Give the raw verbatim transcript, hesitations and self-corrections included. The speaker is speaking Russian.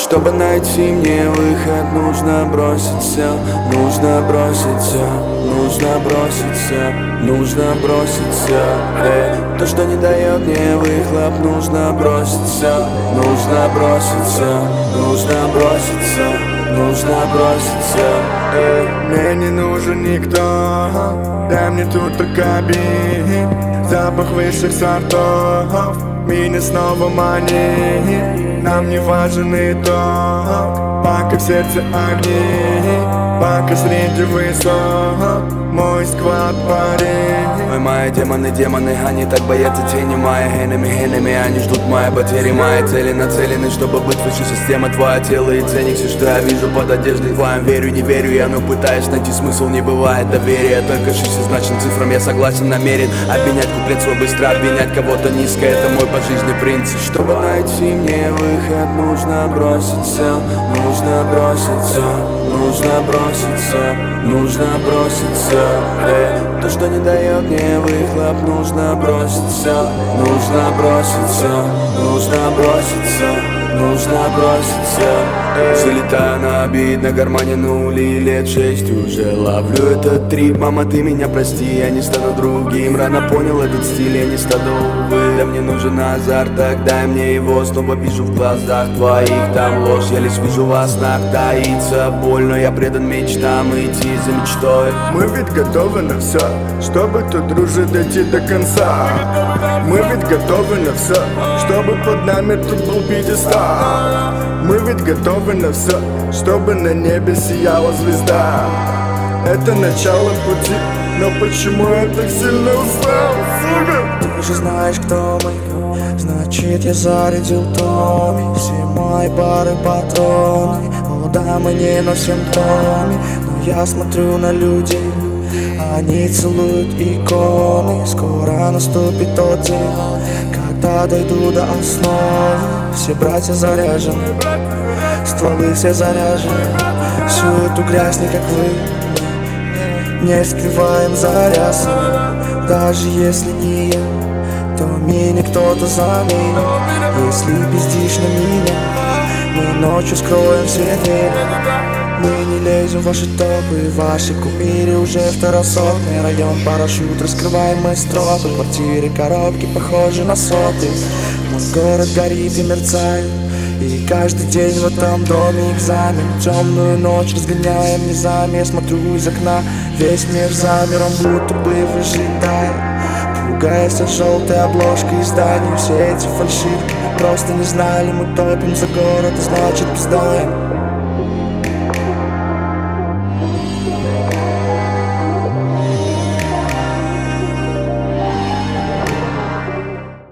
Чтобы найти мне выход, нужно бросить все, нужно бросить все, нужно бросить все, нужно бросить все. Эй, то, что не дает мне выхлоп, нужно бросить все, нужно бросить все, нужно бросить все, нужно бросить все. Эй, мне не нужен никто, дай мне тут только бит, запах высших сортов меня снова манит. Нам не важен итог, пока в сердце огни, пока среди высот мой сквад парень. Ой, мои демоны, демоны, они так боятся тени. Мои энеми, энеми, они ждут мои потери. Мои цели нацелены, чтобы быть выше системы. Твое тело и ценник, все, что я вижу под одеждой твоим. Верю, не верю я, но пытаюсь найти смысл. Не бывает доверия, только шестизначным цифрам я согласен, намерен обменять куплет свой быстро, обвинять кого-то низко. Это мой по жизни принцип. Чтобы найти мне выход, нужно бросить все, нужно бросить все, нужно бросить все, нужно бросить все. Эй, то, что не дает мне выхлоп, нужно бросить все, нужно бросить все, нужно бросить все, нужно бросить все. Залетаю на бит, на гармоне нули, лет шесть уже ловлю этот трип. Мама, ты меня прости, я не стану другим. Рано понял этот стиль, я не стану, увы. Да мне нужен азарт, так дай мне его. Снова вижу в глазах твоих там ложь. Я лишь вижу во снах, таится боль, но я предан мечтам идти за мечтой. Мы ведь готовы на все, чтобы тут дружить дойти до конца. Мы ведь готовы на все, чтобы под нами тут был пьедестал. Мы ведь готовы на все, чтобы на небе сияла звезда. Это начало пути, но почему я так сильно устал, сука? Ты же знаешь, кто мы, значит я зарядил Томми. Все мои пары патроны, о да, мы не носим Томми. Но я смотрю на людей, они целуют иконы. Скоро наступит тот день, когда дойду до основы. Все братья заряжены, стволы все заряжены. Всю эту грязь не как вы, не скрываем за рясами. Даже если не я, то меня кто-то заменит. Если пиздишь на меня, мы ночью скроем все двери. Мы не лезем в ваши топы, ваши кумиры уже второсортный район. Парашют, раскрываемые стропы, квартиры, коробки похожи на соты. Мой город горит и мерцает, и каждый день в этом доме экзамен. Темную ночь разгоняем низами, я смотрю из окна, весь мир замер, он будто бы выжидает. Пугаясь от желтой обложки изданий, все эти фальшивки просто не знали. Мы топим за город, а значит пиздаем.